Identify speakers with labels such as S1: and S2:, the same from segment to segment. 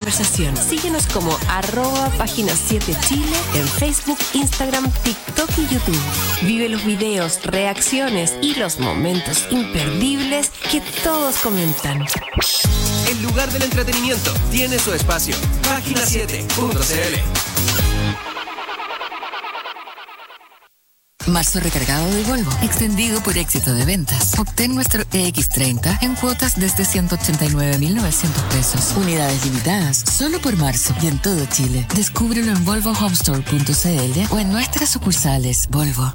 S1: conversación. Síguenos como @página 7 Chile en Facebook, Instagram, TikTok y YouTube. Vive los videos, reacciones y los momentos imperdibles que todos comentan.
S2: El lugar del entretenimiento tiene su espacio. Página7.cl.
S3: Marzo recargado de Volvo, extendido por éxito de ventas. Obtén nuestro EX30 en cuotas desde 189.900 pesos. Unidades limitadas, solo por marzo y en todo Chile. Descúbrelo en volvohomestore.cl o en nuestras sucursales Volvo.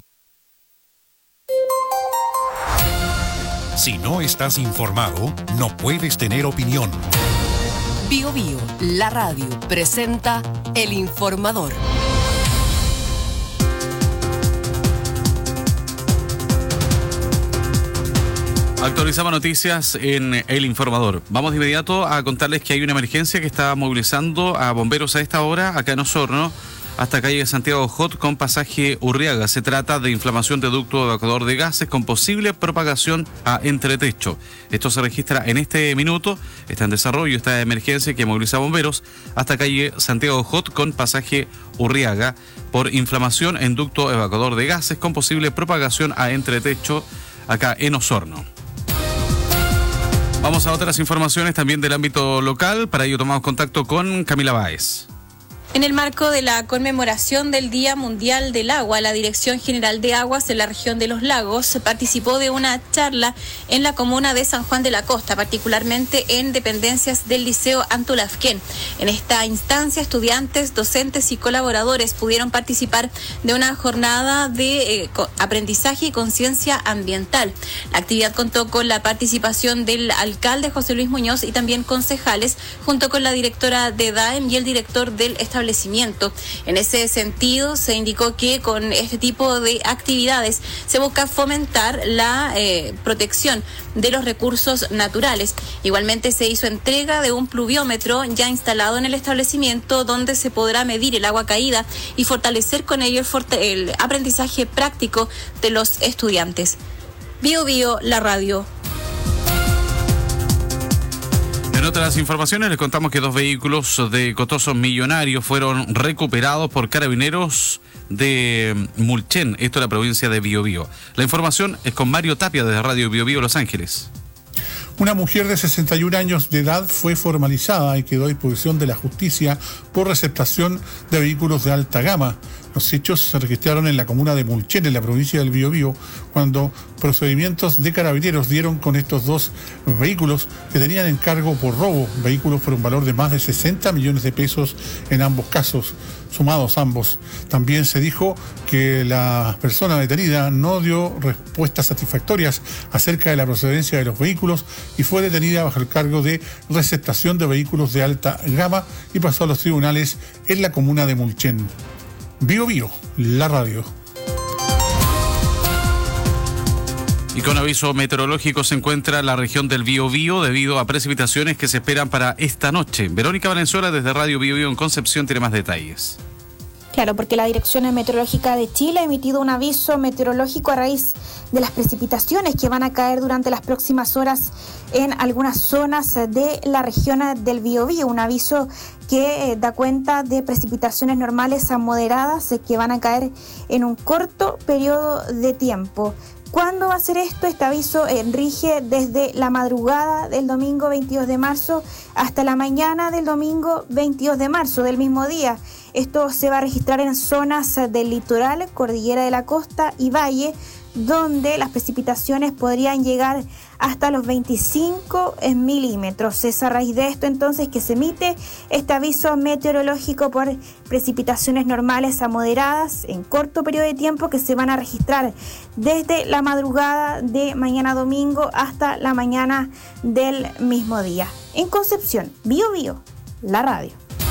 S4: Si no estás informado, no puedes tener opinión.
S1: Bio Bio, la radio, presenta El Informador.
S5: Actualizamos noticias en El Informador. Vamos de inmediato a contarles que hay una emergencia que está movilizando a bomberos a esta hora acá en Osorno, hasta calle Santiago Jot con pasaje Urriaga. Se trata de inflamación de ducto evacuador de gases con posible propagación a entretecho. Esto se registra en este minuto. Está en desarrollo esta emergencia que moviliza a bomberos hasta calle Santiago Jot con pasaje Urriaga por inflamación en ducto evacuador de gases con posible propagación a entretecho acá en Osorno. Vamos a otras informaciones también del ámbito local. Para ello tomamos contacto con Camila Báez.
S6: En el marco de la conmemoración del Día Mundial del Agua, la Dirección General de Aguas de la región de los lagos participó de una charla en la comuna de San Juan de la Costa, particularmente en dependencias del Liceo Antolafquén. En esta instancia, estudiantes, docentes y colaboradores pudieron participar de una jornada de aprendizaje y conciencia ambiental. La actividad contó con la participación del alcalde José Luis Muñoz y también concejales, junto con la directora de DAEM y el director del establecimiento. En ese sentido, se indicó que con este tipo de actividades se busca fomentar la protección de los recursos naturales. Igualmente se hizo entrega de un pluviómetro ya instalado en el establecimiento, donde se podrá medir el agua caída y fortalecer con ello el aprendizaje práctico de los estudiantes. Bio Bio, la radio.
S5: En otras informaciones les contamos que 2 vehículos de costosos millonarios fueron recuperados por carabineros de Mulchen, esto en la provincia de Biobío. La información es con Mario Tapia desde Radio Biobío Los Ángeles.
S7: Una mujer de 61 años de edad fue formalizada y quedó a disposición de la justicia por receptación de vehículos de alta gama. Los hechos se registraron en la comuna de Mulchen, en la provincia del Biobío, cuando procedimientos de carabineros dieron con estos 2 vehículos que tenían encargo por robo, vehículos por un valor de más de 60 millones de pesos en ambos casos, sumados ambos. También se dijo que la persona detenida no dio respuestas satisfactorias acerca de la procedencia de los vehículos y fue detenida bajo el cargo de receptación de vehículos de alta gama y pasó a los tribunales en la comuna de Mulchen. Bio Bio, la radio.
S5: Y con aviso meteorológico se encuentra la región del Biobío debido a precipitaciones que se esperan para esta noche. Verónica Valenzuela desde Radio Biobío en Concepción tiene más detalles.
S8: Claro, porque la Dirección Meteorológica de Chile ha emitido un aviso meteorológico a raíz de las precipitaciones que van a caer durante las próximas horas en algunas zonas de la región del Biobío. Un aviso que da cuenta de precipitaciones normales a moderadas que van a caer en un corto periodo de tiempo. ¿Cuándo va a ser esto? Este aviso rige desde la madrugada del domingo 22 de marzo hasta la mañana del domingo 22 de marzo del mismo día. Esto se va a registrar en zonas del litoral, cordillera de la costa y valle, donde las precipitaciones podrían llegar hasta los 25 milímetros. Es a raíz de esto entonces que se emite este aviso meteorológico por precipitaciones normales a moderadas en corto periodo de tiempo que se van a registrar desde la madrugada de mañana domingo hasta la mañana del mismo día. En Concepción, Bio Bio, la radio.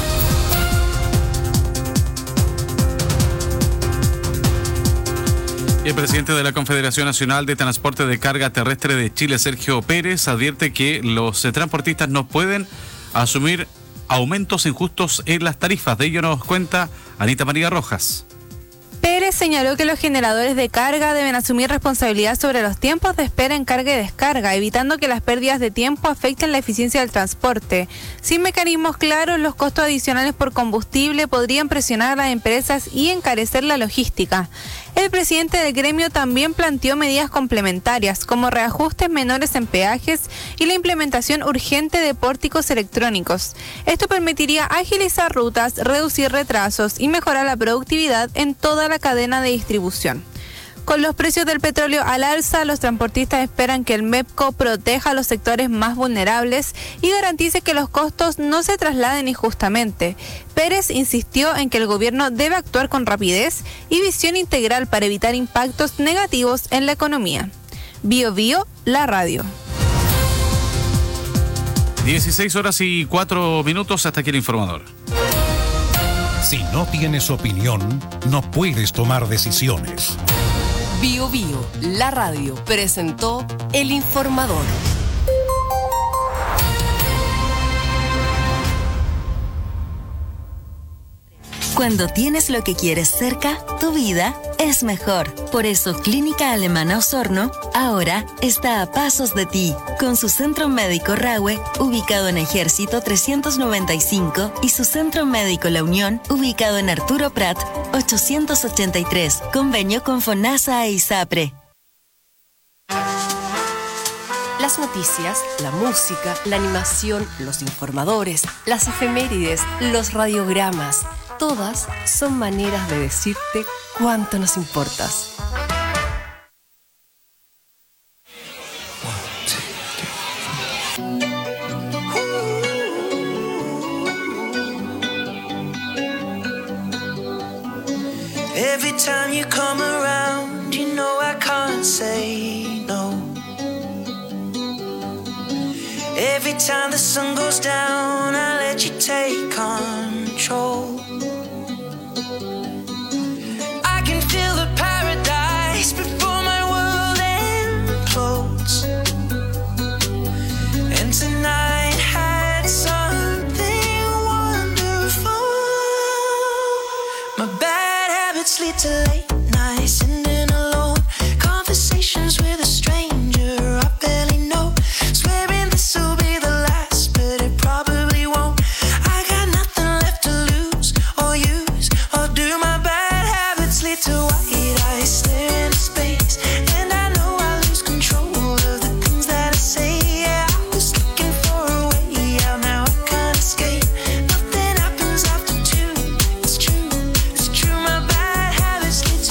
S5: El presidente de la Confederación Nacional de Transporte de Carga Terrestre de Chile, Sergio Pérez, advierte que los transportistas no pueden asumir aumentos injustos en las tarifas. De ello nos cuenta Anita María Rojas.
S6: Pérez
S9: Pérez señaló que los generadores de carga deben asumir responsabilidad sobre los tiempos de espera en carga y descarga, evitando que las pérdidas de tiempo afecten la eficiencia del transporte. Sin mecanismos claros, los costos adicionales por combustible podrían presionar a las empresas y encarecer la logística. El presidente del gremio también planteó medidas complementarias, como reajustes menores en peajes y la implementación urgente de pórticos electrónicos. Esto permitiría agilizar rutas, reducir retrasos y mejorar la productividad en toda la cadena de distribución. Con los precios del petróleo al alza, los transportistas esperan que el MEPCO proteja a los sectores más vulnerables y garantice que los costos no se trasladen injustamente. Pérez insistió en que el gobierno debe actuar con rapidez y visión integral para evitar impactos negativos en la economía. Bio Bio, la radio.
S4: 16:04, hasta aquí el informador. Si no tienes opinión, no puedes tomar decisiones.
S1: Bio Bio, la radio, presentó El Informador.
S10: Cuando tienes lo que quieres cerca, tu vida es mejor. Por eso Clínica Alemana Osorno ahora está a pasos de ti, con su centro médico Rahue, ubicado en Ejército 395, y su centro médico La Unión, ubicado en Arturo Prat 883, convenio con FONASA e ISAPRE.
S1: Las noticias, la música, la animación, los informadores, las efemérides, los radiogramas, todas son maneras de decirte cuánto nos importas.
S11: Every time you come around, you know I can't say no. Every time the sun goes down, I let you take control. I can feel the paradise before my world implodes. And tonight had something wonderful. My bad habits lead to late nights, sitting alone, conversations with a stranger I barely know, swearing this will be the last, but it probably won't. I got nothing left to lose or use, or do. My bad habits lead to white eyes staring into space, and I know I lose control of the things that I say. Yeah, I was looking for a way out, now I can't escape. Nothing happens after two. It's true, it's true. My bad habits lead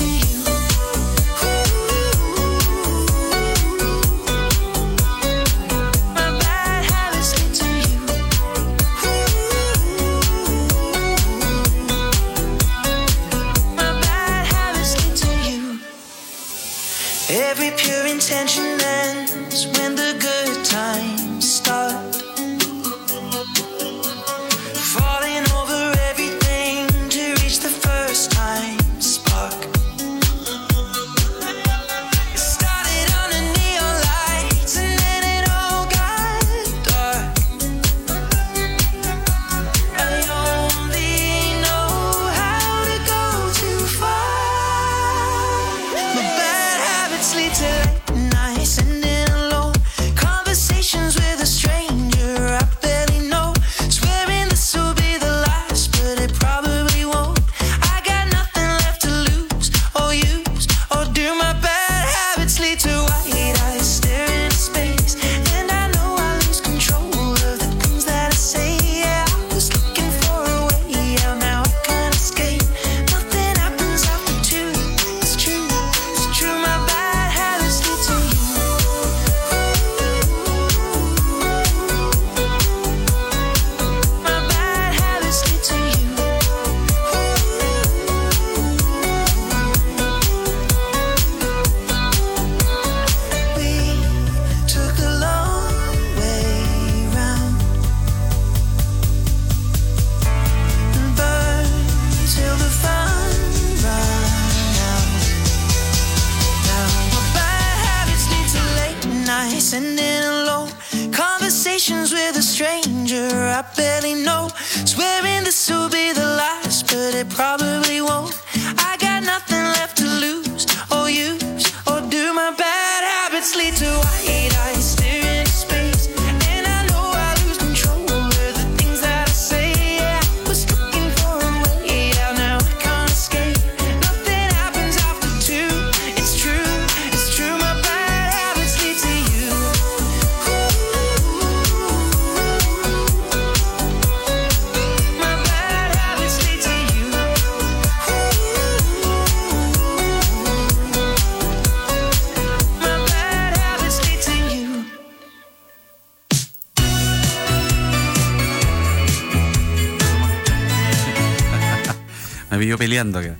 S5: Me pilló peleando acá.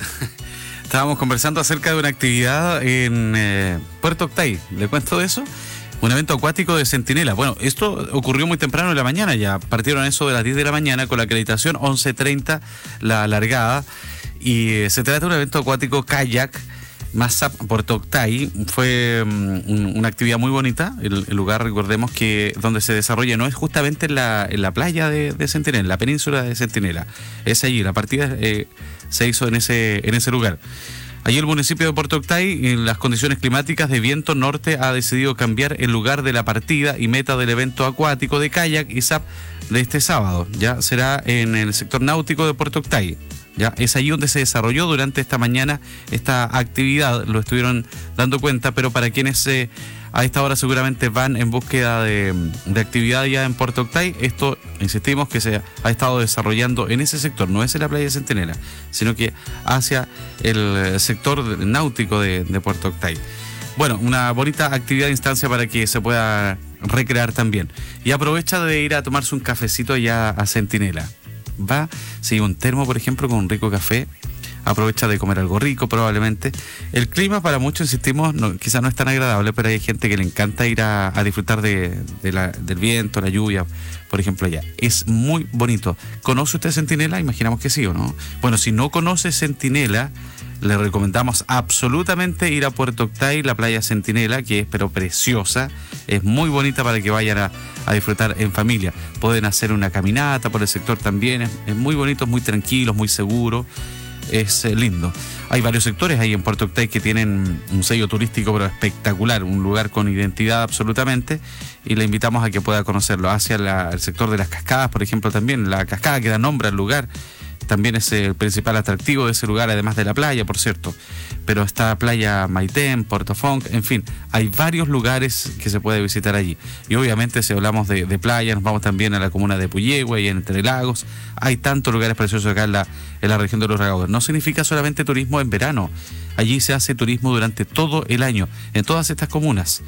S5: Estábamos conversando acerca de una actividad en Puerto Octay. ¿Le cuento de eso? Un evento acuático de Centinela. Bueno, esto ocurrió muy temprano en la mañana ya. Partieron eso de las 10 de la mañana con la acreditación 11:30 la largada. Y se trata de un evento acuático kayak Mazap Puerto Octay. Fue una actividad muy bonita. El lugar, recordemos que donde se desarrolla no es justamente en la playa de Centinela, en la península de Centinela. Es allí, la partida se hizo en ese lugar. Allí el municipio de Puerto Octay, en las condiciones climáticas de viento norte, ha decidido cambiar el lugar de la partida y meta del evento acuático de kayak y SAP de este sábado. Ya será en el sector náutico de Puerto Octay. Ya es allí donde se desarrolló durante esta mañana esta actividad, lo estuvieron dando cuenta, pero para quienes a esta hora seguramente van en búsqueda de actividad ya en Puerto Octay, esto, insistimos, que se ha estado desarrollando en ese sector, no es en la playa de Centinela, sino que hacia el sector náutico de Puerto Octay. Bueno, una bonita actividad de instancia para que se pueda recrear también. Y aprovecha de ir a tomarse un cafecito allá a Centinela. Va, sigue un termo, por ejemplo, con un rico café. Aprovecha de comer algo rico, probablemente. El clima para muchos, insistimos, quizás no es tan agradable, pero hay gente que le encanta ir a disfrutar del viento, la lluvia, por ejemplo, allá. Es muy bonito. ¿Conoce usted Centinela? Imaginamos que sí, ¿o no? Bueno, si no conoce Centinela, le recomendamos absolutamente ir a Puerto Octay, la playa Centinela, que es pero preciosa, es muy bonita para que vayan a disfrutar en familia. Pueden hacer una caminata por el sector también, es muy bonito, es muy tranquilo, es muy seguro, es lindo. Hay varios sectores ahí en Puerto Octay que tienen un sello turístico pero espectacular, un lugar con identidad absolutamente, y le invitamos a que pueda conocerlo. Hacia el sector de las cascadas, por ejemplo, también, la cascada que da nombre al lugar, también es el principal atractivo de ese lugar, además de la playa, por cierto. Pero está Playa Maitén, Puerto Fonk, en fin, hay varios lugares que se puede visitar allí. Y obviamente, si hablamos de playa, nos vamos también a la comuna de Puyehue y en Entre Lagos. Hay tantos lugares preciosos acá en la región de los Lagos. No significa solamente turismo en verano. Allí se hace turismo durante todo el año, en todas estas comunas.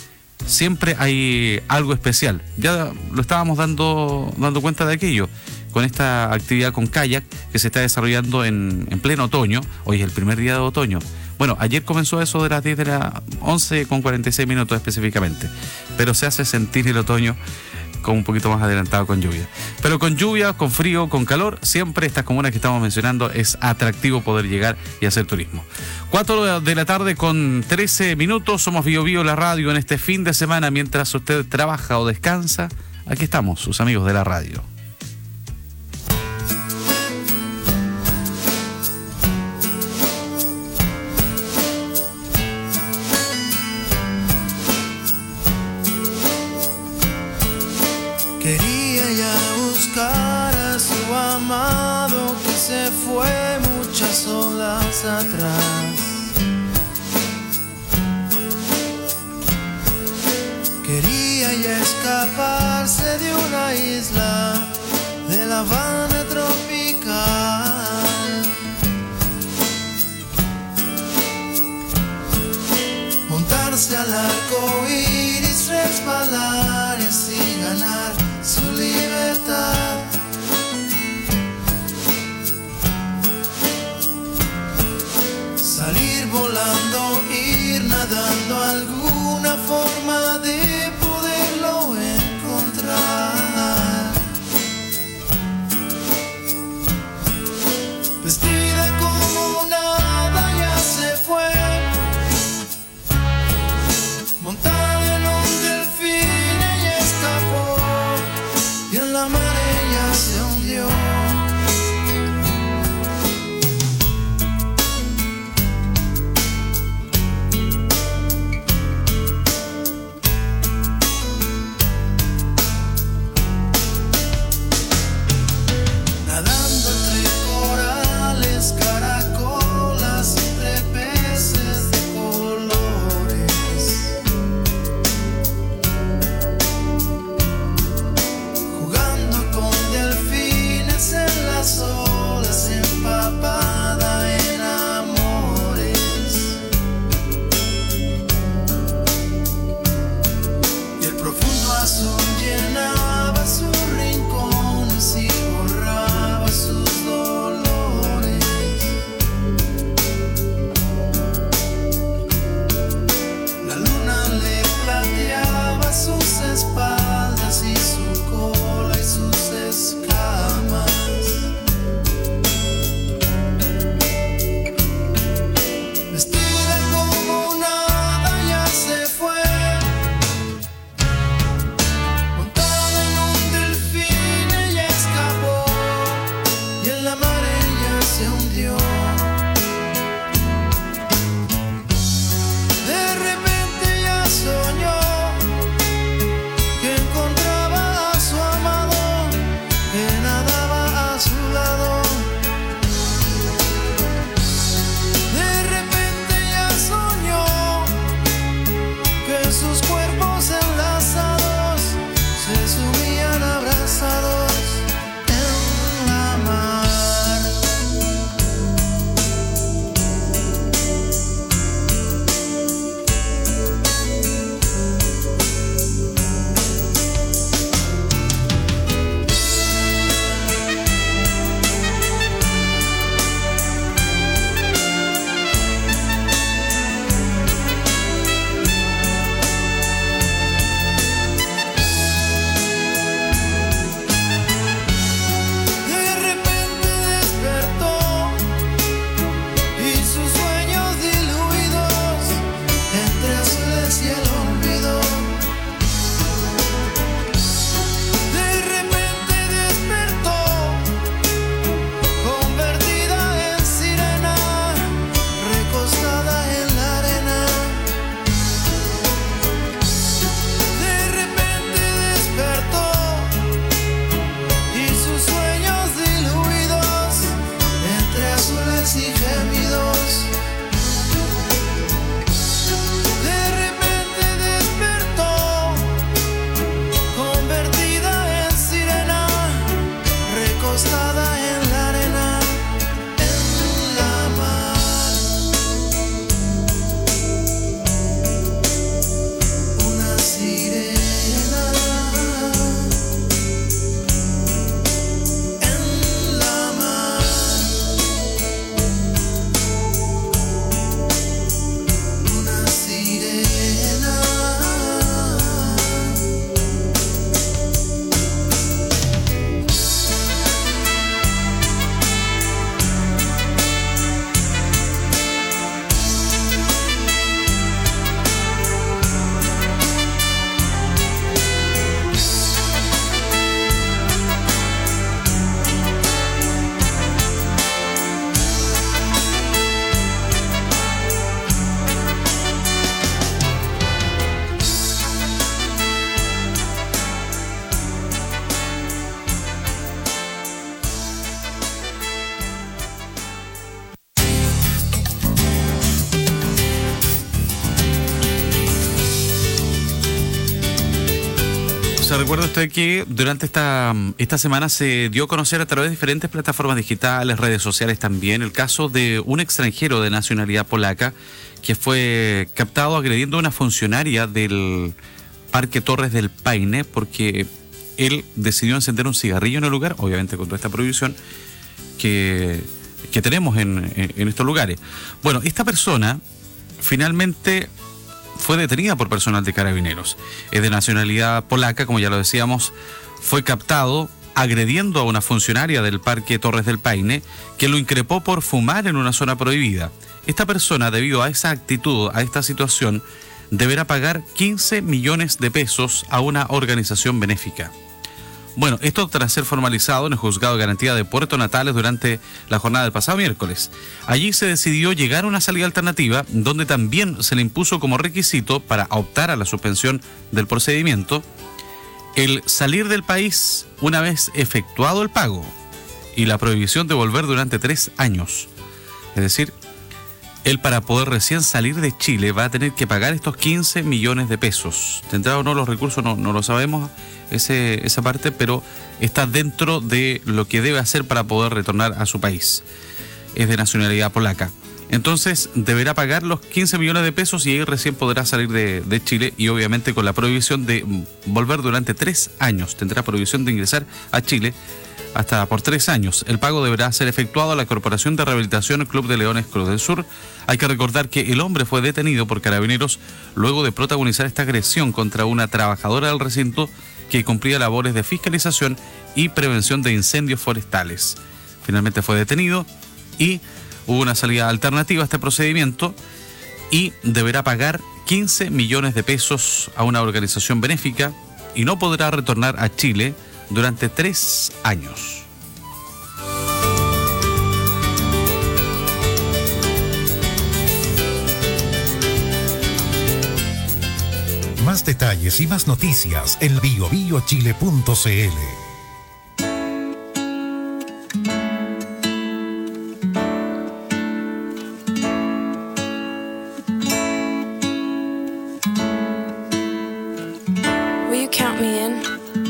S5: Siempre hay algo especial. Ya lo estábamos dando cuenta de aquello, con esta actividad con kayak que se está desarrollando en pleno otoño. Hoy es el primer día de otoño. Bueno, ayer comenzó eso de las 10 de la 11:46 específicamente, pero se hace sentir el otoño con un poquito más adelantado con lluvia. Pero con lluvia, con frío, con calor, siempre estas comunas que estamos mencionando es atractivo poder llegar y hacer turismo. 4 de la tarde con 13 minutos, somos Bio Bio, la radio, en este fin de semana, mientras usted trabaja o descansa. Aquí estamos, sus amigos de la radio.
S11: Quería ya buscar a su amado que se fue muchas olas atrás. Quería ya escaparse de una isla de La Habana tropical. Montarse al arco iris, resbalar y así ganar su libertad. Salir volando, ir nadando, alguna forma de poderlo encontrar. Vestida como nada ya se fue, montada en un delfín ella escapó y en la mar ella se hundió. Nadando entre corales
S5: Se recuerda usted que durante esta semana se dio a conocer a través de diferentes plataformas digitales, redes sociales también, el caso de un extranjero de nacionalidad polaca que fue captado agrediendo a una funcionaria del Parque Torres del Paine porque él decidió encender un cigarrillo en el lugar, obviamente con toda esta prohibición que tenemos en estos lugares. Bueno, esta persona finalmente fue detenida por personal de Carabineros. Es de nacionalidad polaca, como ya lo decíamos, fue captado agrediendo a una funcionaria del Parque Torres del Paine que lo increpó por fumar en una zona prohibida. Esta persona, debido a esa actitud, a esta situación, deberá pagar 15 millones de pesos a una organización benéfica. Bueno, esto tras ser formalizado en el Juzgado de Garantía de Puerto Natales durante la jornada del pasado miércoles. Allí se decidió llegar a una salida alternativa donde también se le impuso como requisito para optar a la suspensión del procedimiento el salir del país una vez efectuado el pago y la prohibición de volver durante 3 años. Es decir, él para poder recién salir de Chile va a tener que pagar estos 15 millones de pesos. ¿Tendrá o no los recursos? No lo sabemos esa parte, pero está dentro de lo que debe hacer para poder retornar a su país. Es de nacionalidad polaca. Entonces deberá pagar los 15 millones de pesos y ahí recién podrá salir de Chile y obviamente con la prohibición de volver durante 3 años. Tendrá prohibición de ingresar a Chile hasta por 3 años. El pago deberá ser efectuado a la Corporación de Rehabilitación Club de Leones Cruz del Sur. Hay que recordar que el hombre fue detenido por Carabineros luego de protagonizar esta agresión contra una trabajadora del recinto que cumplía labores de fiscalización y prevención de incendios forestales. Finalmente fue detenido y hubo una salida alternativa a este procedimiento y deberá pagar 15 millones de pesos a una organización benéfica y no podrá retornar a Chile durante 3 años.
S4: Más detalles y más noticias en biobiochile.cl.
S11: Will you count me in?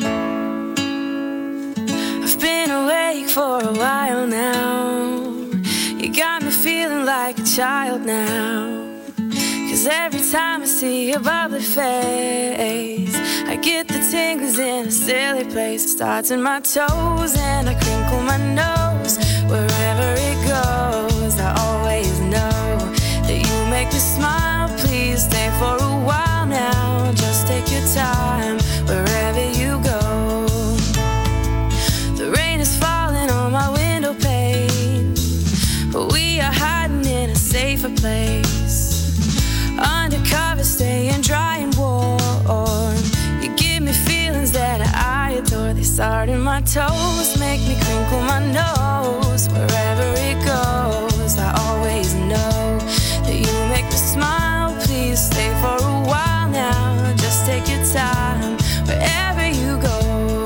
S11: I've been awake for a while now. You got me feeling like a child now. 'Cause every time I see your bubbly face, I get the tingles in a silly place. It starts in my toes and I crinkle my nose. Wherever it goes, I always know that you make me smile. Please stay for a while now. Just take your time wherever you go. The rain is falling on my window pane, but we are hiding in a safer place. Undercover, staying dry and warm. You give me feelings that I adore. They start in my toes, make me crinkle my nose. Wherever it goes, I always know that you make me smile. Please stay for a while now. Just take your time wherever you go.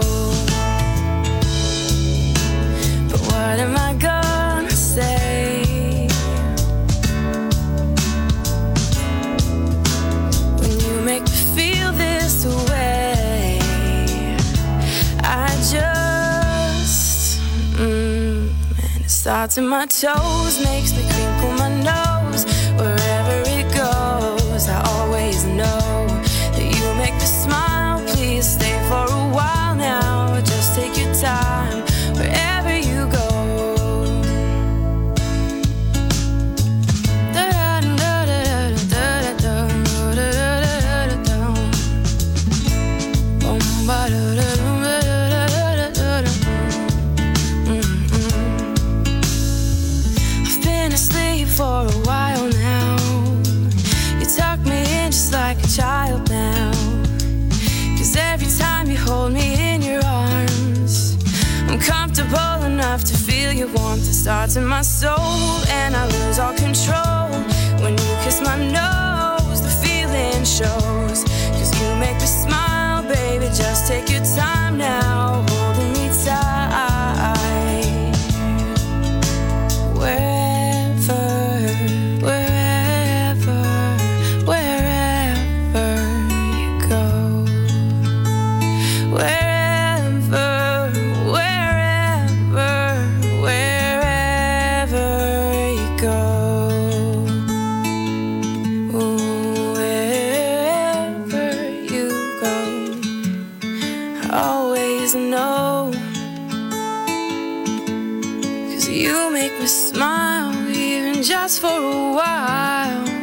S11: But what am I gonna say? Make me feel this way. I just and it starts in my toes, makes me crinkle my nose. Wherever it goes, I always know that you make me smile. Please stay for a while now. Just take your time wherever you go. I've been asleep for a while now. You tuck me in just like a child now. 'Cause every time you hold me in your arms, I'm comfortable enough to feel your warmth. It starts in my soul and I lose all control. When you kiss my nose, the feeling shows. 'Cause you make me smile, baby, just take your time now, holding me tight. Wherever you go, You make me smile, even just for a while.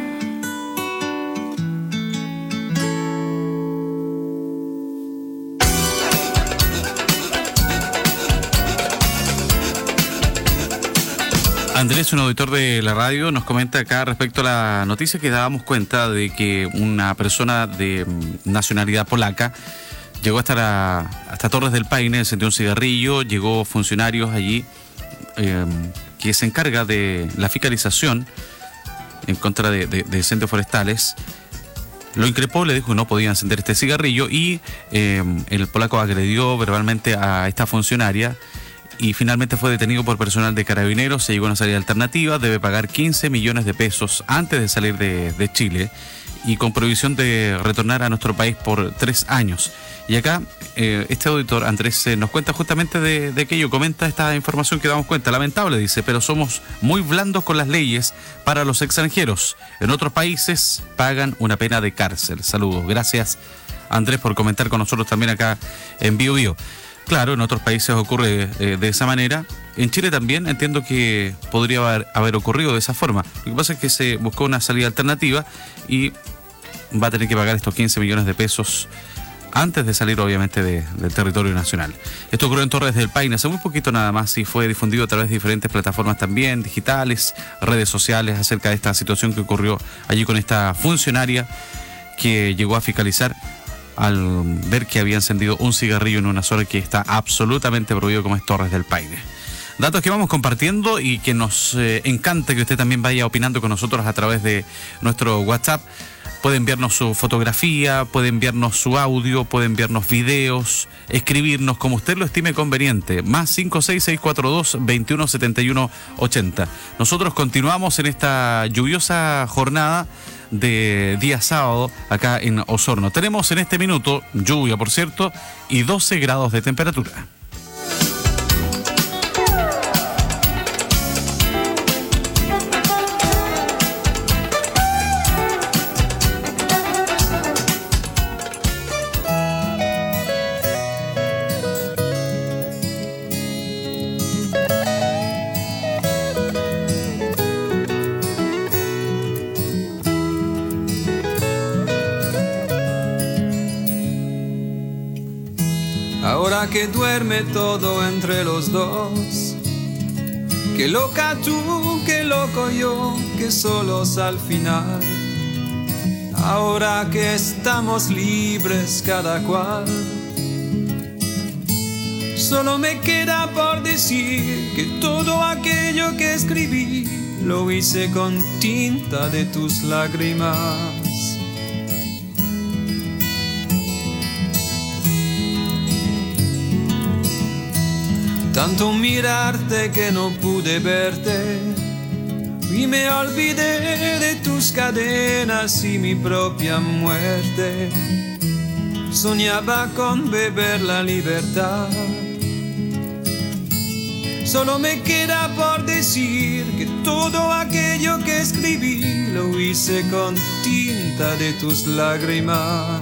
S5: Andrés, un auditor de la radio, nos comenta acá respecto a la noticia que dábamos cuenta de que una persona de nacionalidad polaca llegó hasta Torres del Paine, encendió un cigarrillo, llegó funcionarios allí que se encarga de la fiscalización en contra de incendios forestales. Lo increpó, le dijo que no podía encender este cigarrillo y el polaco agredió verbalmente a esta funcionaria y finalmente fue detenido por personal de Carabineros. Se llegó a una salida alternativa, debe pagar 15 millones de pesos antes de salir de Chile y con prohibición de retornar a nuestro país por 3 años. Y acá este auditor, Andrés, nos cuenta justamente de aquello, comenta esta información que damos cuenta. Lamentable, dice, pero somos muy blandos con las leyes para los extranjeros. En otros países pagan una pena de cárcel. Saludos. Gracias, Andrés, por comentar con nosotros también acá en Bio Bio. Claro, en otros países ocurre de esa manera. En Chile también entiendo que podría haber ocurrido de esa forma. Lo que pasa es que se buscó una salida alternativa y va a tener que pagar estos 15 millones de pesos antes de salir, obviamente, del territorio nacional. Esto ocurrió en Torres del Paine hace muy poquito nada más y fue difundido a través de diferentes plataformas también, digitales, redes sociales, acerca de esta situación que ocurrió allí con esta funcionaria que llegó a fiscalizar al ver que había encendido un cigarrillo en una zona que está absolutamente prohibido como es Torres del Paine. Datos que vamos compartiendo y que nos encanta que usted también vaya opinando con nosotros a través de nuestro WhatsApp. Puede enviarnos su fotografía, puede enviarnos su audio, puede enviarnos videos, escribirnos como usted lo estime conveniente. Más 56642-217180. Nosotros continuamos en esta lluviosa jornada de día sábado acá en Osorno. Tenemos en este minuto lluvia, por cierto, y 12 grados de temperatura.
S12: Ahora que duerme todo entre los dos, qué loca tú, qué loco yo, que solos al final. Ahora que estamos libres cada cual, solo me queda por decir que todo aquello que escribí lo hice con tinta de tus lágrimas. Tanto mirarte que no pude verte y me olvidé de tus cadenas y mi propia muerte. Soñaba con beber la libertad. Solo me queda por decir que todo aquello que escribí lo hice con tinta de tus lágrimas.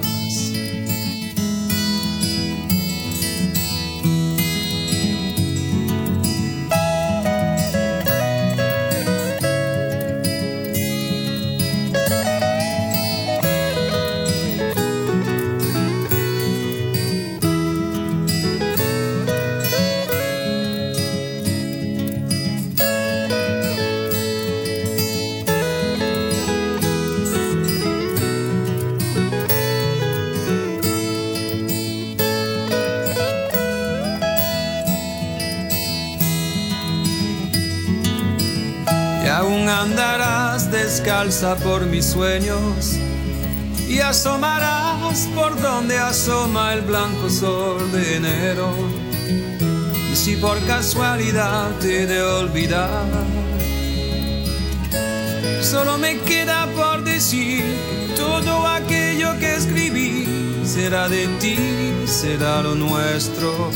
S12: Aún andarás descalza por mis sueños y asomarás por donde asoma el blanco sol de enero. Y si por casualidad te he de olvidar, solo me queda por decir que todo aquello que escribí será de ti, será lo nuestro.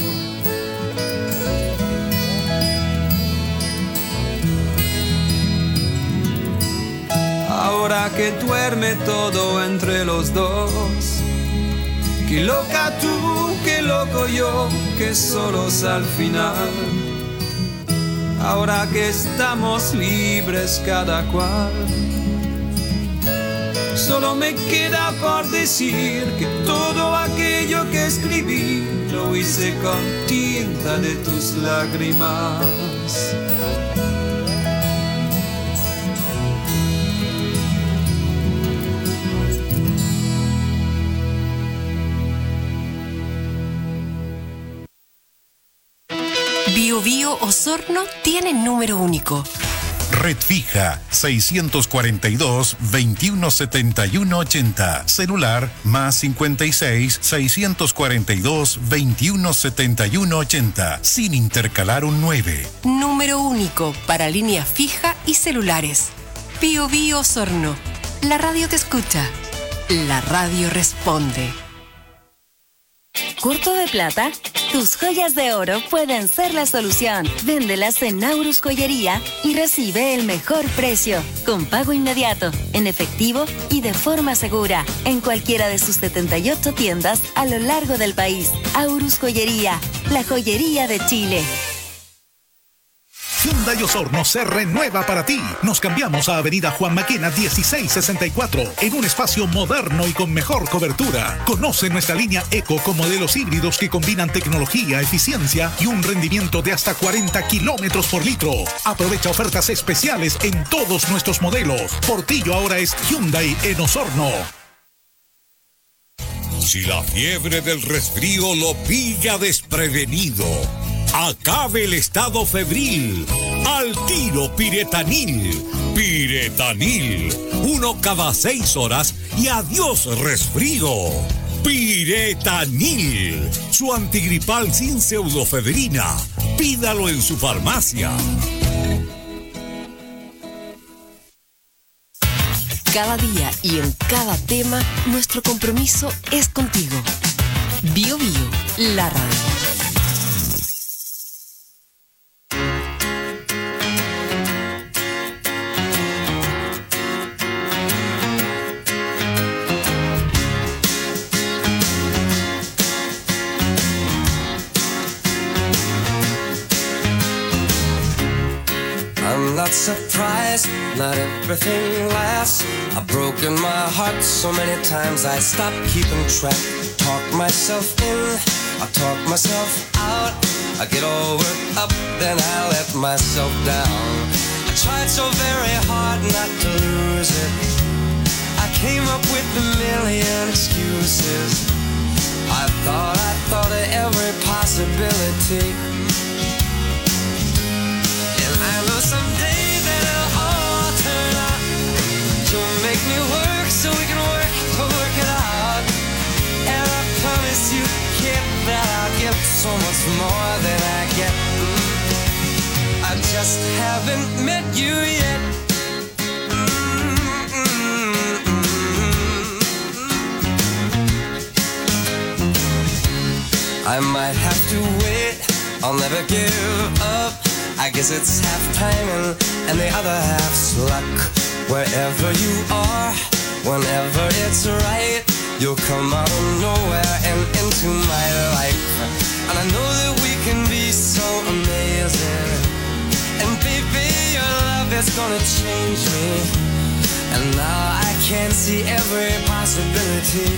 S12: Ahora que duerme todo entre los dos, qué loca tú, qué loco yo, que solos al final. ahora que estamos libres cada cual. Solo me queda por decir que todo aquello que escribí lo hice con tinta de tus lágrimas.
S1: Bio Bio Osorno tiene número único.
S4: Red fija 642-217180. Celular más 56 642 217180. Sin intercalar un 9.
S1: Número único para línea fija y celulares. Bio Bio Osorno. La radio te escucha. La radio responde.
S10: ¿Corto de plata? Tus joyas de oro pueden ser la solución. Véndelas en Aurus Joyería y recibe el mejor precio, con pago inmediato, en efectivo y de forma segura, en cualquiera de sus 78 tiendas a lo largo del país. Aurus Joyería, la joyería de Chile.
S13: Hyundai Osorno se renueva para ti. Nos cambiamos a Avenida Juan Maquena 1664 en un espacio moderno y con mejor cobertura. Conoce nuestra línea Eco con modelos híbridos que combinan tecnología, eficiencia y un rendimiento de hasta 40 kilómetros por litro. Aprovecha ofertas especiales en todos nuestros modelos. Portillo ahora es Hyundai en Osorno.
S14: Si la fiebre del resfrío lo pilla desprevenido, acabe el estado febril. Al tiro Piretanil. Piretanil. 1 cada 6 horas y adiós resfrío. Piretanil. Su antigripal sin pseudofebrina. Pídalo en su farmacia.
S1: Cada día y en cada tema, nuestro compromiso es contigo. Bio Bio, la radio.
S15: I'm not surprised, not everything lasts. I've broken my heart so many times I stopped keeping track. Talk myself in, I talk myself out. I get all worked up, then I let myself down. I tried so very hard not to lose it. I came up with a million excuses. I thought of every possibility. I know someday that it'll all turn out. You'll make me work so we can work to work it out. And I promise you, kid, that I'll give so much more than I get. I just haven't met you yet. I might have to wait, I'll never give up. I guess it's half timing and the other half's luck. Wherever you are, whenever it's right, you'll come out of nowhere and into my life. And I know that we can be so amazing. And baby, your love is gonna change me. And now I can see every possibility.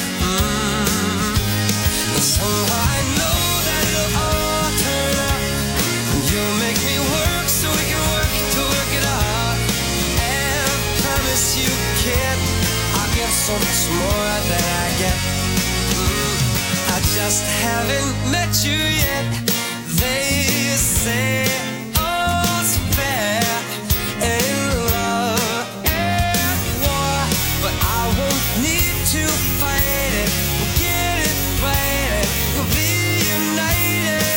S15: And somehow I know that it'll all turn out. You'll make me work so we can work to work it out. And I promise you, kid, I'll give so much more than I get. I just haven't met you yet. They say all's fair in love and war, but I won't need to fight it. We'll get it right, we'll be united.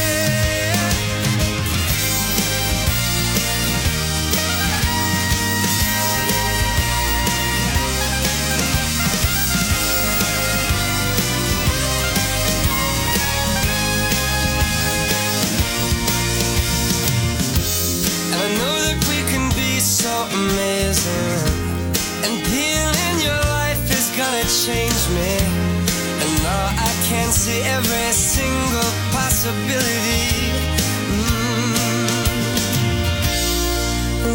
S15: So amazing, and being in your life is gonna change me. And now I can see every single possibility.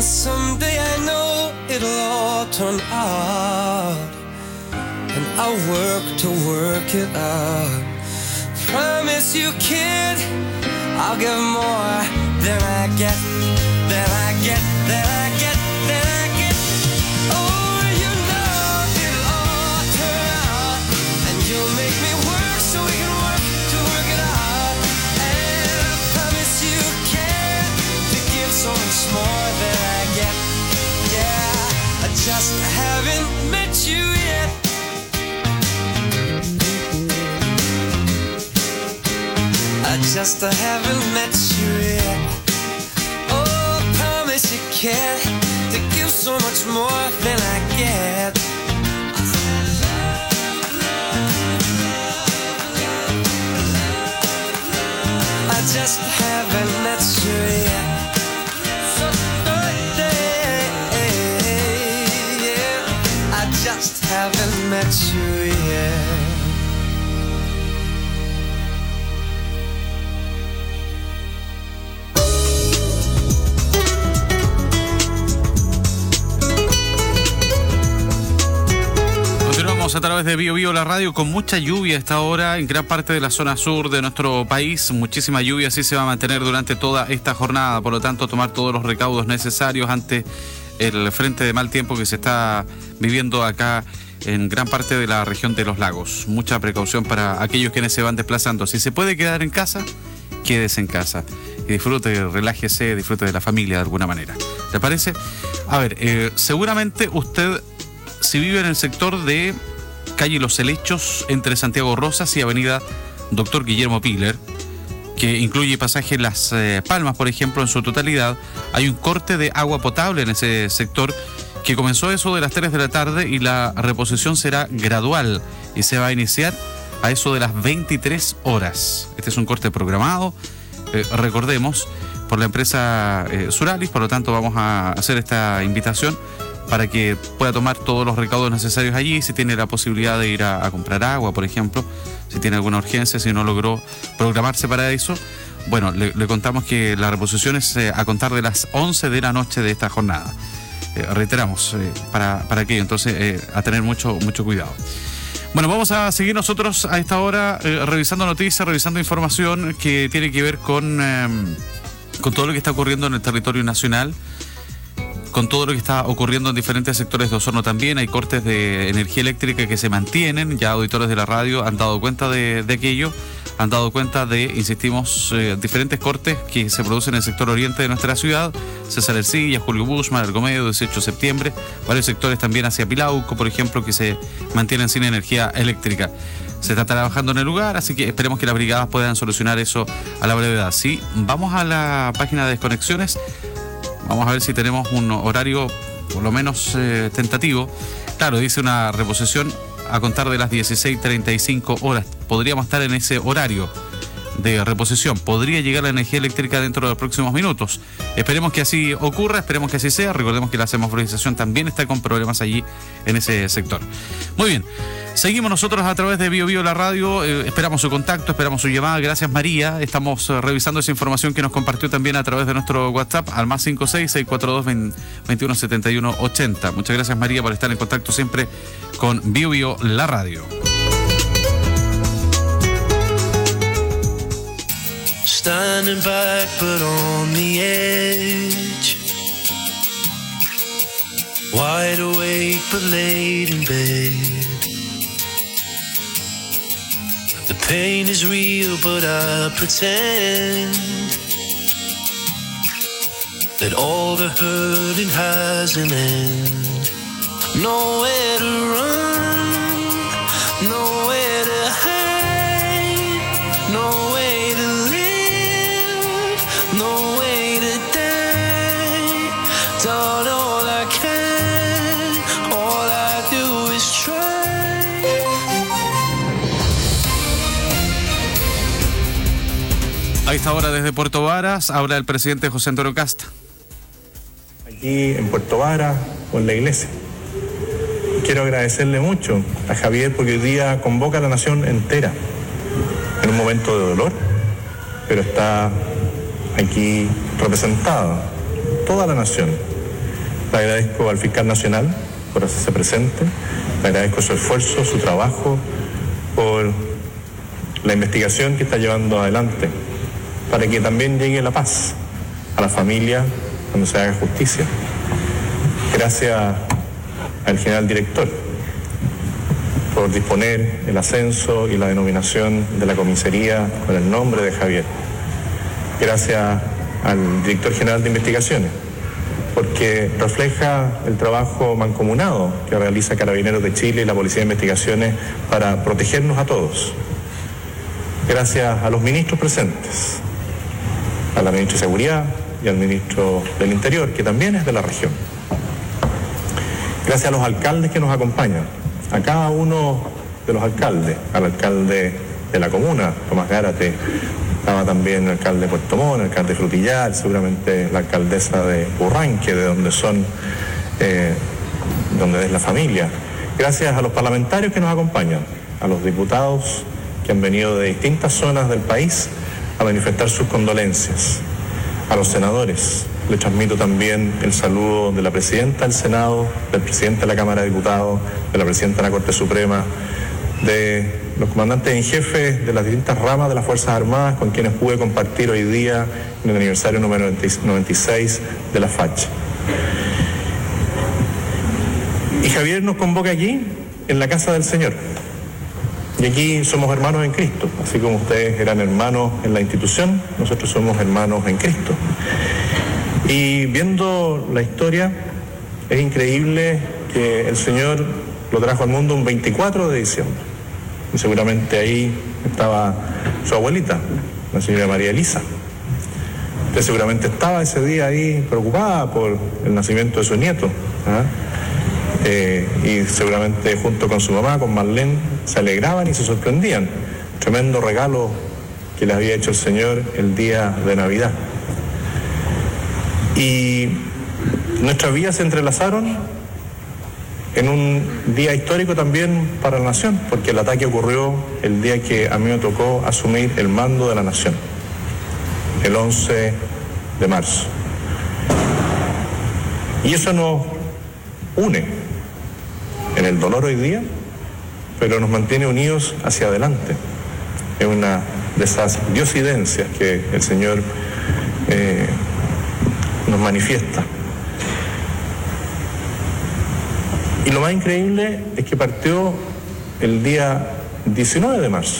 S15: someday I know it'll all turn out, and I'll work to work it out. Promise you, kid, I'll give more than I get, than I get, than I get, than I get. Oh, you know it'll all turn out, and you'll make me work so we can work to work it out. And I promise you, kid, to give so much more than I get. Yeah, I just haven't met you yet. I just haven't met you yet. Oh, I promise you, kid, to give so much more than I get. I just haven't met you yet. I just haven't met you yet.
S5: A través de Bio Bio la radio, con mucha lluvia a esta hora en gran parte de la zona sur de nuestro país. Muchísima lluvia, así se va a mantener durante toda esta jornada. Por lo tanto, tomar todos los recaudos necesarios ante el frente de mal tiempo que se está viviendo acá en gran parte de la región de los lagos. Mucha precaución para aquellos quienes se van desplazando. Si se puede quedar en casa, quédese en casa y disfrute, relájese, disfrute de la familia de alguna manera. ¿Le parece? A ver, seguramente usted, si vive en el sector de calle Los Helechos, entre Santiago Rosas y avenida Dr. Guillermo Piller, que incluye pasaje Las Palmas, por ejemplo, en su totalidad, hay un corte de agua potable en ese sector que comenzó eso de las 3 de la tarde y la reposición será gradual y se va a iniciar a eso de las 23 horas. Este es un corte programado, recordemos, por la empresa Suralis, por lo tanto vamos a hacer esta invitación para que pueda tomar todos los recaudos necesarios allí, si tiene la posibilidad de ir a comprar agua, por ejemplo, si tiene alguna urgencia, si no logró programarse para eso. Bueno, le contamos que la reposición es a contar de las 11 de la noche de esta jornada. Reiteramos, para aquello, entonces a tener mucho cuidado. Bueno, vamos a seguir nosotros a esta hora revisando noticias, revisando información que tiene que ver con todo lo que está ocurriendo en el territorio nacional, con todo lo que está ocurriendo en diferentes sectores de Osorno también. Hay cortes de energía eléctrica que se mantienen, ya auditores de la radio han dado cuenta de aquello, han dado cuenta de, insistimos, diferentes cortes que se producen en el sector oriente de nuestra ciudad, César Ercilla, Julio Bushman, Argomedo, 18 de septiembre, varios sectores también hacia Pilauco, por ejemplo, que se mantienen sin energía eléctrica. Se está trabajando en el lugar, así que esperemos que las brigadas puedan solucionar eso a la brevedad. Sí, vamos a la página de desconexiones. Vamos a ver si tenemos un horario por lo menos tentativo. Claro, dice una reposición a contar de las 16:35 horas. Podríamos estar en ese horario de reposición. Podría llegar la energía eléctrica dentro de los próximos minutos. Esperemos que así ocurra, esperemos que así sea. Recordemos que la semaforización también está con problemas allí en ese sector. Muy bien. Seguimos nosotros a través de Bio Bio la radio, esperamos su contacto, esperamos su llamada. Gracias, María. Estamos revisando esa información que nos compartió también a través de nuestro WhatsApp al más 56-642-2171-80. Muchas gracias, María, por estar en contacto siempre con Bio Bio la radio.
S11: Standing back but on the edge, wide awake but late in bed. The pain is real, but I pretend that all the hurting has an end. Nowhere to run, nowhere to hide, no way to live, no way to die. Done all I can, all I do is try.
S5: A esta hora desde Puerto Varas habla el presidente José Antonio Casta.
S16: Aquí en Puerto Varas, con la iglesia. Quiero agradecerle mucho a Javier porque hoy día convoca a la nación entera en un momento de dolor, pero está aquí representada toda la nación Le agradezco al fiscal nacional por hacerse presente, le agradezco su esfuerzo, su trabajo, por la investigación que está llevando adelante, para que también llegue la paz a la familia cuando se haga justicia. Gracias al general director por disponer el ascenso y la denominación de la comisaría con el nombre de Javier. Gracias al director general de investigaciones, porque refleja el trabajo mancomunado que realiza Carabineros de Chile y la Policía de Investigaciones para protegernos a todos. Gracias a los ministros presentes, a la ministra de Seguridad y al ministro del Interior, que también es de la región. Gracias a los alcaldes que nos acompañan, a cada uno de los alcaldes, al alcalde de la comuna, Tomás Gárate, estaba también el alcalde de Puerto Montt, el alcalde de Frutillar, seguramente la alcaldesa de Urranque, de donde son, donde es la familia. Gracias a los parlamentarios que nos acompañan, a los diputados que han venido de distintas zonas del país a manifestar sus condolencias, a los senadores. Le transmito también el saludo de la presidenta del Senado, del presidente de la Cámara de Diputados, de la presidenta de la Corte Suprema, de los comandantes en jefe de las distintas ramas de las Fuerzas Armadas con quienes pude compartir hoy día en el aniversario número 96 de la FACH. Y Javier nos convoca aquí, en la casa del Señor. Y aquí somos hermanos en Cristo, así como ustedes eran hermanos en la institución, nosotros somos hermanos en Cristo. Y viendo la historia, es increíble que el Señor lo trajo al mundo un 24 de diciembre. Y seguramente ahí estaba su abuelita, la señora María Elisa. Usted seguramente estaba ese día ahí preocupada por el nacimiento de su nieto. Y seguramente junto con su mamá, con Marlene, se alegraban y se sorprendían. Tremendo regalo que les había hecho el Señor el día de Navidad. Y nuestras vidas se entrelazaron en un día histórico también para la nación, porque el ataque ocurrió el día que a mí me tocó asumir el mando de la nación, el 11 de marzo. Y eso nos une en el dolor hoy día, pero nos mantiene unidos hacia adelante. Es una de esas diosidencias que el Señor nos manifiesta. Y lo más increíble es que partió el día 19 de marzo.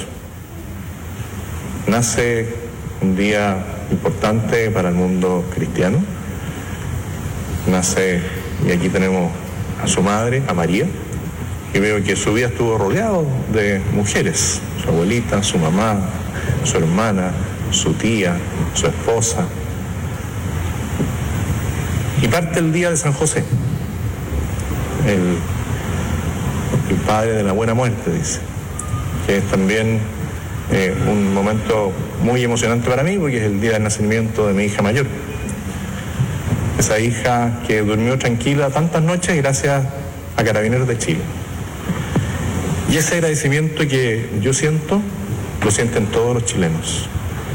S16: Nace un día importante para el mundo cristiano. Nace, y aquí tenemos a su madre, a María, y veo que su vida estuvo rodeado de mujeres, su abuelita, su mamá, su hermana, su tía, su esposa. Y parte el día de San José, el padre de la buena muerte, dice, que es también un momento muy emocionante para mí, porque es el día del nacimiento de mi hija mayor. Esa hija que durmió tranquila tantas noches gracias a Carabineros de Chile. Y ese agradecimiento que yo siento, lo sienten todos los chilenos.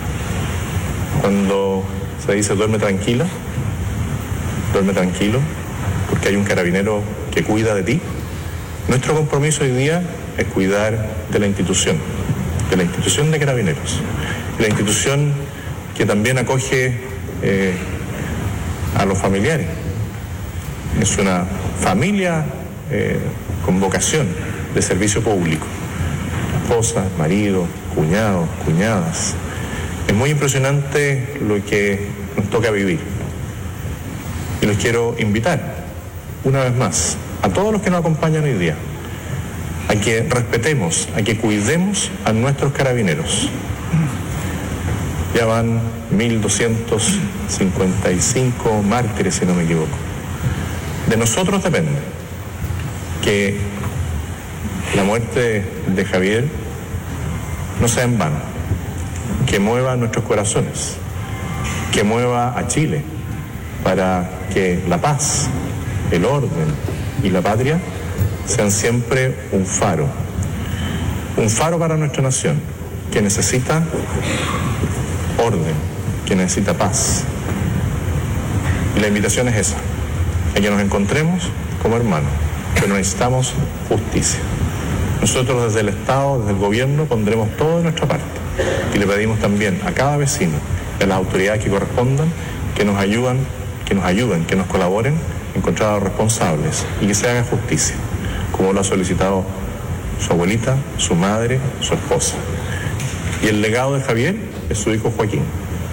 S16: Cuando se dice duerme tranquila, duerme tranquilo, porque hay un carabinero que cuida de ti. Nuestro compromiso hoy día es cuidar de la institución de Carabineros, de la institución que también acoge a los familiares. Es una familia con vocación de servicio público. Esposas, maridos, cuñados, cuñadas. Es muy impresionante lo que nos toca vivir. Y los quiero invitar, una vez más, a todos los que nos acompañan hoy día, a que respetemos, a que cuidemos a nuestros carabineros. Ya van 1.255 mártires, si no me equivoco. De nosotros depende que la muerte de Javier no sea en vano, que mueva nuestros corazones, que mueva a Chile para que la paz, el orden y la patria sean siempre un faro para nuestra nación, que necesita orden, que necesita paz. Y la invitación es esa, a que nos encontremos como hermanos, pero necesitamos justicia. Nosotros desde el Estado, desde el gobierno, pondremos todo de nuestra parte y le pedimos también a cada vecino y a las autoridades que correspondan que nos ayuden, que nos colaboren en encontrar a los responsables y que se haga justicia, como lo ha solicitado su abuelita, su madre, su esposa. Y el legado de Javier es su hijo Joaquín.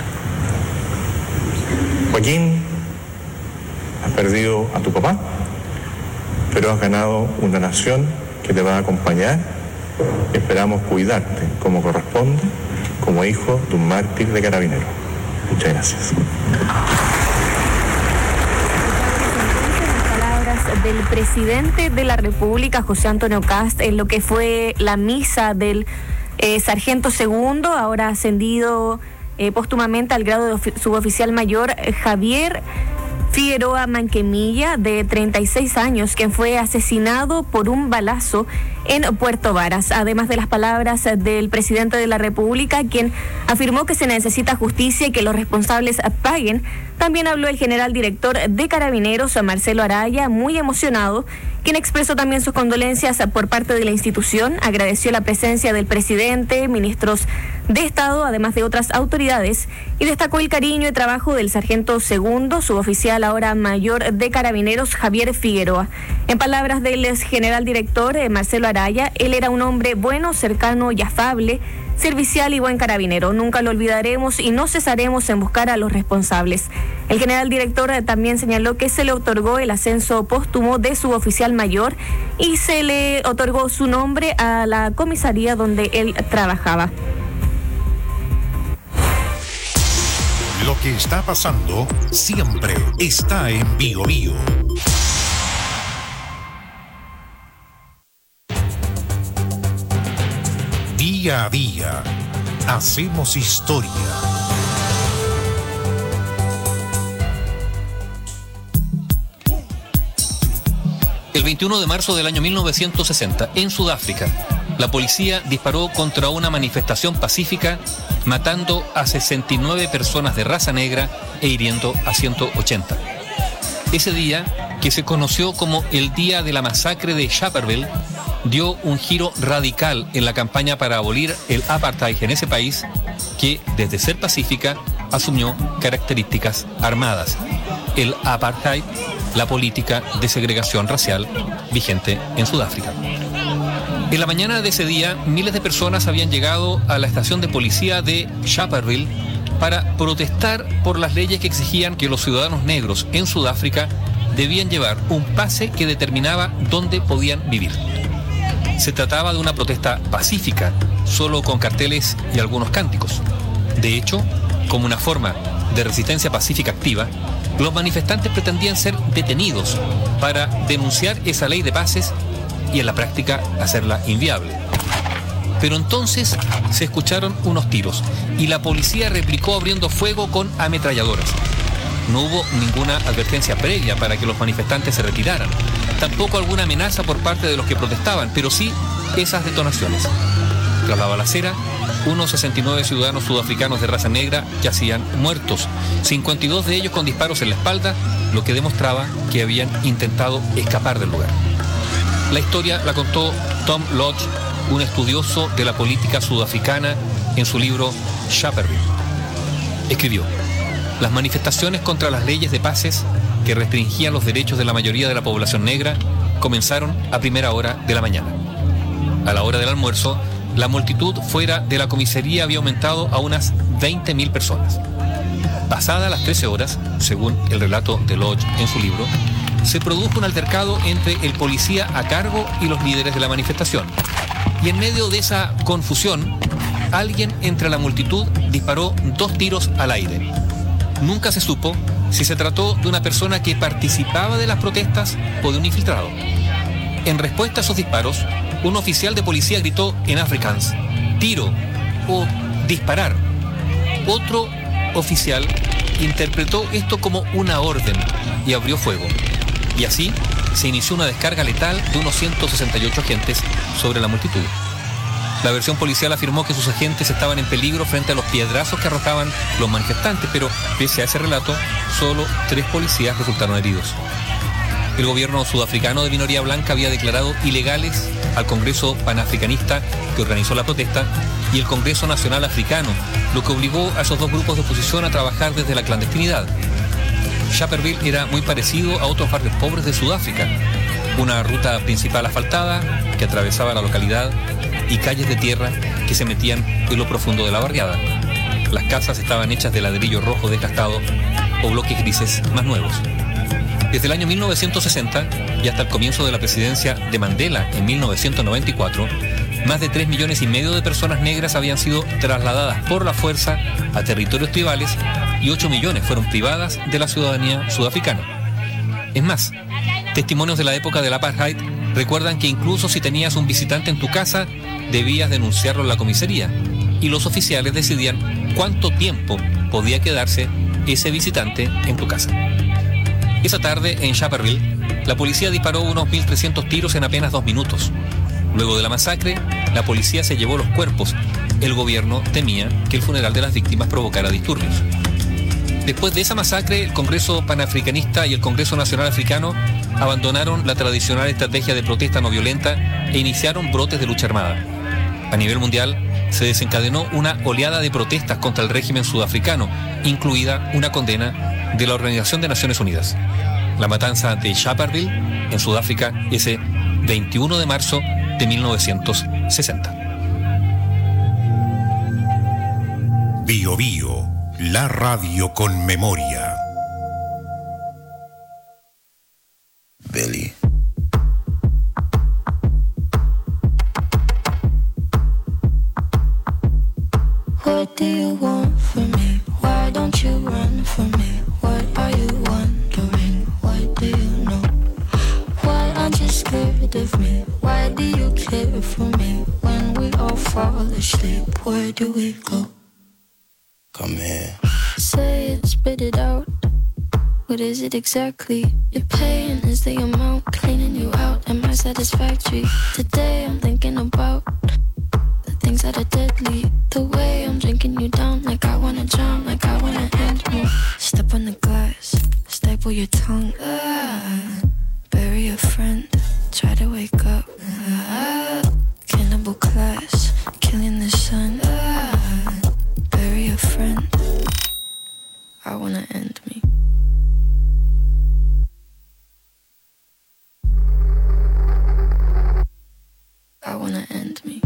S16: Joaquín, has perdido a tu papá, pero has ganado una nación que te va a acompañar. Esperamos cuidarte como corresponde, como hijo de un mártir de Carabineros. Muchas gracias.
S17: Del presidente de la República, José Antonio Kast, en lo que fue la misa del sargento segundo, ahora ascendido póstumamente al grado de suboficial mayor, Javier Figueroa Manquemilla, de 36 años, quien fue asesinado por un balazo en Puerto Varas. Además de las palabras del presidente de la República, quien afirmó que se necesita justicia y que los responsables paguen, también habló el general director de Carabineros, Marcelo Araya, muy emocionado, quien expresó también sus condolencias por parte de la institución, agradeció la presencia del presidente, ministros de Estado, además de otras autoridades, y destacó el cariño y trabajo del sargento segundo, suboficial ahora mayor de Carabineros, Javier Figueroa. En palabras del general director, Marcelo Araya, él era un hombre bueno, cercano y afable, servicial y buen carabinero. Nunca lo olvidaremos y no cesaremos en buscar a los responsables. El general director también señaló que se le otorgó el ascenso póstumo de suboficial mayor y se le otorgó su nombre a la comisaría donde él trabajaba.
S4: Lo que está pasando siempre está en Bio Bio. Día a día, hacemos historia.
S18: El 21 de marzo del año 1960, en Sudáfrica, la policía disparó contra una manifestación pacífica, matando a 69 personas de raza negra e hiriendo a 180. Ese día, que se conoció como el Día de la Masacre de Sharpeville, dio un giro radical en la campaña para abolir el apartheid en ese país, que, desde ser pacífica, asumió características armadas. El apartheid, la política de segregación racial vigente en Sudáfrica. En la mañana de ese día, miles de personas habían llegado a la estación de policía de Sharpeville para protestar por las leyes que exigían que los ciudadanos negros en Sudáfrica debían llevar un pase que determinaba dónde podían vivir. Se trataba de una protesta pacífica, solo con carteles y algunos cánticos. De hecho, como una forma de resistencia pacífica activa, los manifestantes pretendían ser detenidos para denunciar esa ley de pases y en la práctica hacerla inviable. Pero entonces se escucharon unos tiros y la policía replicó abriendo fuego con ametralladoras. No hubo ninguna advertencia previa para que los manifestantes se retiraran, tampoco alguna amenaza por parte de los que protestaban, pero sí esas detonaciones. Tras la balacera, unos 69 ciudadanos sudafricanos de raza negra yacían muertos, 52 de ellos con disparos en la espalda, lo que demostraba que habían intentado escapar del lugar. La historia la contó Tom Lodge, un estudioso de la política sudafricana, en su libro Sharpeville. Escribió: las manifestaciones contra las leyes de pases que restringían los derechos de la mayoría de la población negra comenzaron a primera hora de la mañana. A la hora del almuerzo, la multitud fuera de la comisaría había aumentado a unas 20.000 personas. Pasadas las 13 horas, según el relato de Lodge en su libro, se produjo un altercado entre el policía a cargo y los líderes de la manifestación. Y en medio de esa confusión, alguien entre la multitud disparó 2 tiros al aire. Nunca se supo si se trató de una persona que participaba de las protestas o de un infiltrado. En respuesta a esos disparos, un oficial de policía gritó en afrikaans: tiro o disparar. Otro oficial interpretó esto como una orden y abrió fuego. Y así se inició una descarga letal de unos 168 agentes sobre la multitud. La versión policial afirmó que sus agentes estaban en peligro frente a los piedrazos que arrojaban los manifestantes, pero pese a ese relato, solo 3 policías resultaron heridos. El gobierno sudafricano de minoría blanca había declarado ilegales al Congreso Panafricanista que organizó la protesta y el Congreso Nacional Africano, lo que obligó a esos dos grupos de oposición a trabajar desde la clandestinidad. Sharperville era muy parecido a otros barrios pobres de Sudáfrica, una ruta principal asfaltada que atravesaba la localidad y calles de tierra que se metían en lo profundo de la barriada. Las casas estaban hechas de ladrillo rojo desgastado o bloques grises más nuevos. Desde el año 1960 y hasta el comienzo de la presidencia de Mandela en 1994, más de 3,5 millones de personas negras habían sido trasladadas por la fuerza a territorios tribales y 8 millones fueron privadas de la ciudadanía sudafricana. Es más, testimonios de la época del apartheid recuerdan que incluso si tenías un visitante en tu casa, debías denunciarlo en la comisaría y los oficiales decidían cuánto tiempo podía quedarse ese visitante en tu casa. Esa tarde, en Sharperville, la policía disparó unos 1.300 tiros en apenas 2 minutos. Luego de la masacre, la policía se llevó los cuerpos. El gobierno temía que el funeral de las víctimas provocara disturbios. Después de esa masacre, el Congreso Panafricanista y el Congreso Nacional Africano abandonaron la tradicional estrategia de protesta no violenta e iniciaron brotes de lucha armada. A nivel mundial, se desencadenó una oleada de protestas contra el régimen sudafricano, incluida una condena de la Organización de Naciones Unidas. La matanza de Sharperville, en Sudáfrica, ese 21 de marzo de 1960.
S4: Bio Bio, la radio con memoria.
S11: Billy. What do you want from me? Why don't you run from me? What are you wondering? What do you know? Why aren't you scared of me? Why do you care for me? When we all fall asleep, where do we go? Come here. Say it, spit it out. What is it exactly? Your pain is the amount cleaning you out. Am I satisfactory? Today I'm thinking about the things that are deadly. The way I'm drinking you down, like I wanna drown, like I wanna end me. Step on the glass, staple your tongue. Bury a friend, try to wake up. Cannibal class, killing the sun. Bury a friend, I wanna end me. I wanna end me.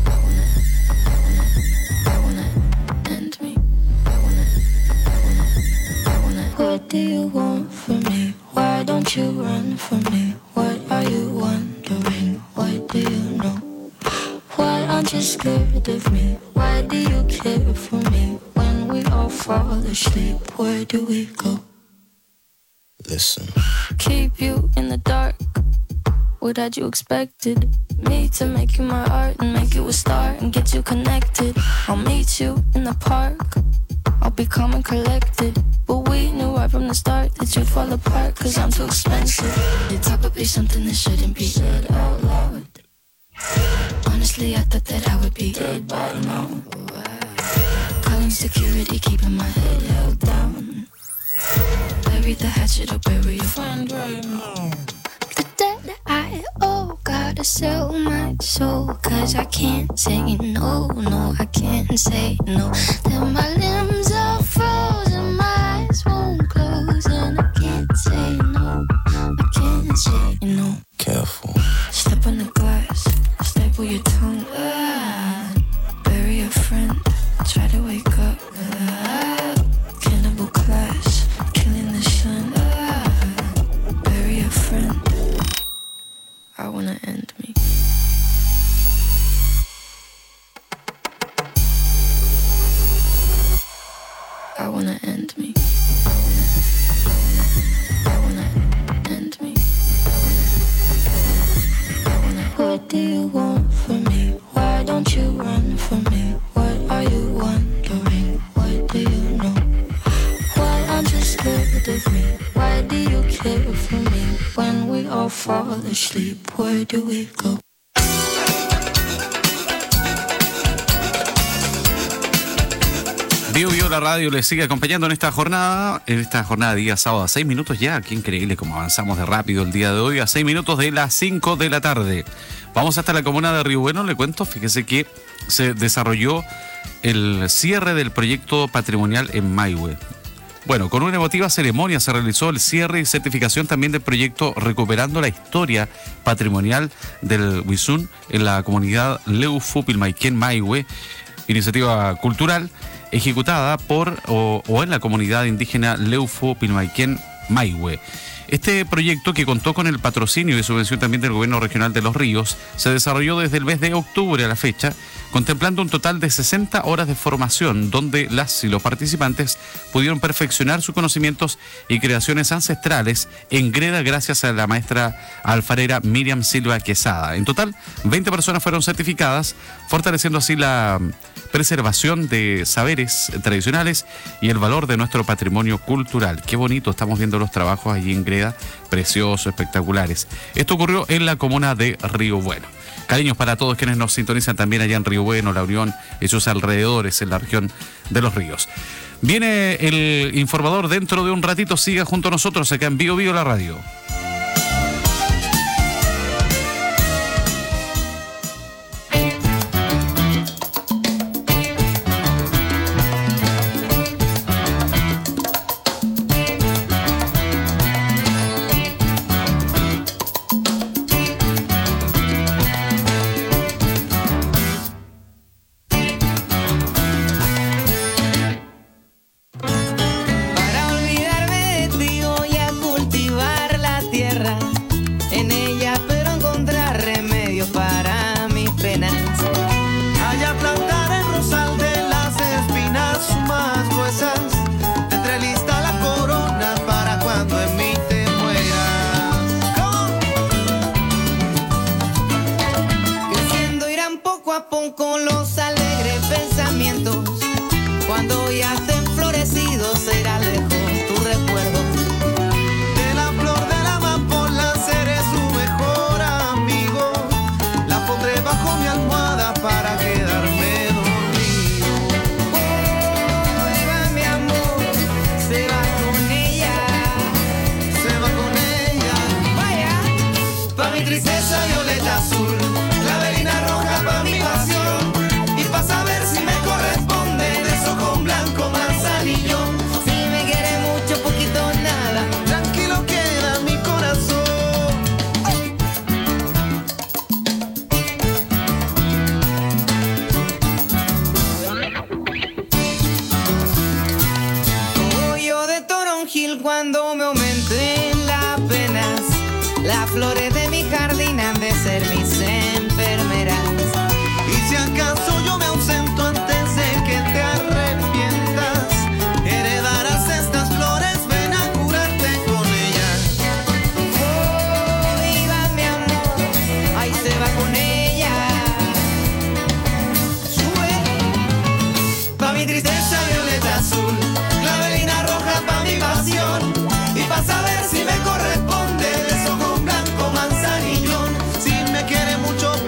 S11: What do you want from me? Why don't you run from me? What are you wondering? What do you know? Why aren't you scared of me? Why do you care for me? When we all fall asleep, where do we go? Listen. Keep you in the dark. What had you expected? Me to make you my art and make you a star and get you connected. I'll meet you in the park. I'll be calm and collected. But we knew right from the start that you'd fall apart, cause I'm too expensive. Your talk would be something that shouldn't be said out loud. Honestly, I thought that I would be dead by now. Calling security, keeping my head held down. Bury the hatchet or bury your friend right now. The debt I owe, gotta sell my soul, cause I can't say no, no, I can't say no. Then my limbs are frozen, my eyes won't close, and I can't say no, I can't say no. Careful. Step on the glass, staple your tongue. Bury a friend, try to wake up. Cannibal class, killing the sun. Bury a friend, I wanna end me. I wanna end me. I wanna end me. What do you want from me? Why don't you run from me? What are you wondering? What do you know? Why aren't you scared of me? Why do you care for me? When we all fall asleep, where do we go?
S5: Bio la radio les sigue acompañando en esta jornada día sábado a 6 minutos ya. Qué increíble cómo avanzamos de rápido el día de hoy, a 6 minutos de las 5 de la tarde. Vamos hasta la comuna de Río Bueno, le cuento, fíjese que se desarrolló el cierre del proyecto patrimonial en Maihue. Bueno, con una emotiva ceremonia se realizó el cierre y certificación también del proyecto Recuperando la Historia Patrimonial del Huizún en la comunidad Leufu Pilmaiquén Maihue, iniciativa cultural ejecutada por o en la comunidad indígena Leufu Pilmaiquén Maihue. Este proyecto, que contó con el patrocinio y subvención también del Gobierno Regional de Los Ríos, se desarrolló desde el mes de octubre a la fecha, contemplando un total de 60 horas de formación, donde las y los participantes pudieron perfeccionar sus conocimientos y creaciones ancestrales en greda gracias a la maestra alfarera Miriam Silva Quesada. En total, 20 personas fueron certificadas, fortaleciendo así la preservación de saberes tradicionales y el valor de nuestro patrimonio cultural. Qué bonito, estamos viendo los trabajos allí en greda, preciosos, espectaculares. Esto ocurrió en la comuna de Río Bueno. Cariños para todos quienes nos sintonizan también allá en Río Bueno, La Unión y sus alrededores, en la región de Los Ríos. Viene el informador dentro de un ratito, siga junto a nosotros acá en Bio la radio.
S19: Cuando me aumenten las penas, las flores de mi jardín han de ser mis enfermeras. Y si acaso yo me ausento antes de que te arrepientas, heredarás estas flores, ven a curarte con ellas. Oh, viva mi amor, ahí se va con ella. Sube, pa' mi tristeza violeta azul, clavelina roja pa' mi pasión. Y pa' saber si me corresponde, de sojo blanco manzanillón. Si me quiere mucho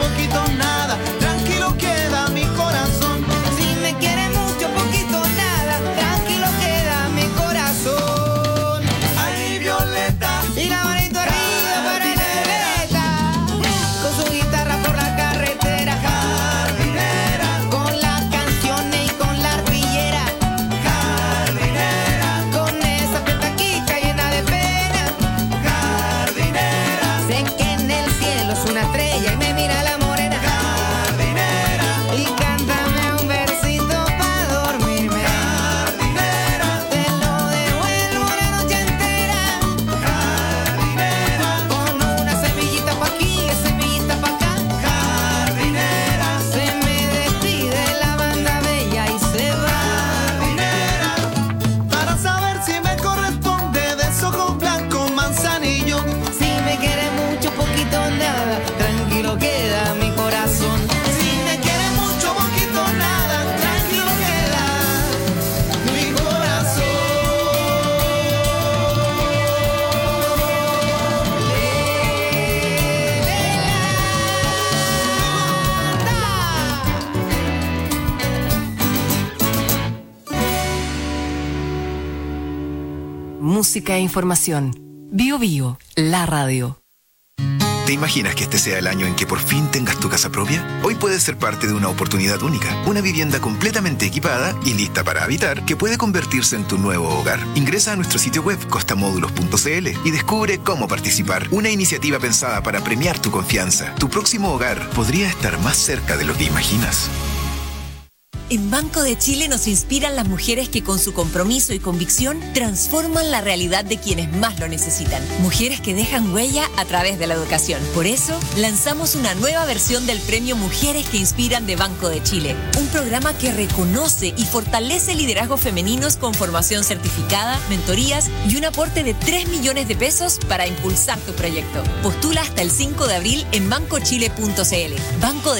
S1: Música e información. Bio Bio, la radio.
S20: ¿Te imaginas que este sea el año en que por fin tengas tu casa propia? Hoy puedes ser parte de una oportunidad única, una vivienda completamente equipada y lista para habitar que puede convertirse en tu nuevo hogar. Ingresa a nuestro sitio web costamódulos.cl y descubre cómo participar. Una iniciativa pensada para premiar tu confianza. Tu próximo hogar podría estar más cerca de lo que imaginas.
S21: En Banco de Chile nos inspiran las mujeres que con su compromiso y convicción transforman la realidad de quienes más lo necesitan. Mujeres que dejan huella a través de la educación. Por eso, lanzamos una nueva versión del premio Mujeres que Inspiran de Banco de Chile. Un programa que reconoce y fortalece liderazgos femeninos con formación certificada, mentorías y un aporte de 3 millones de pesos para impulsar tu proyecto. Postula hasta el 5 de abril en bancochile.cl. Banco de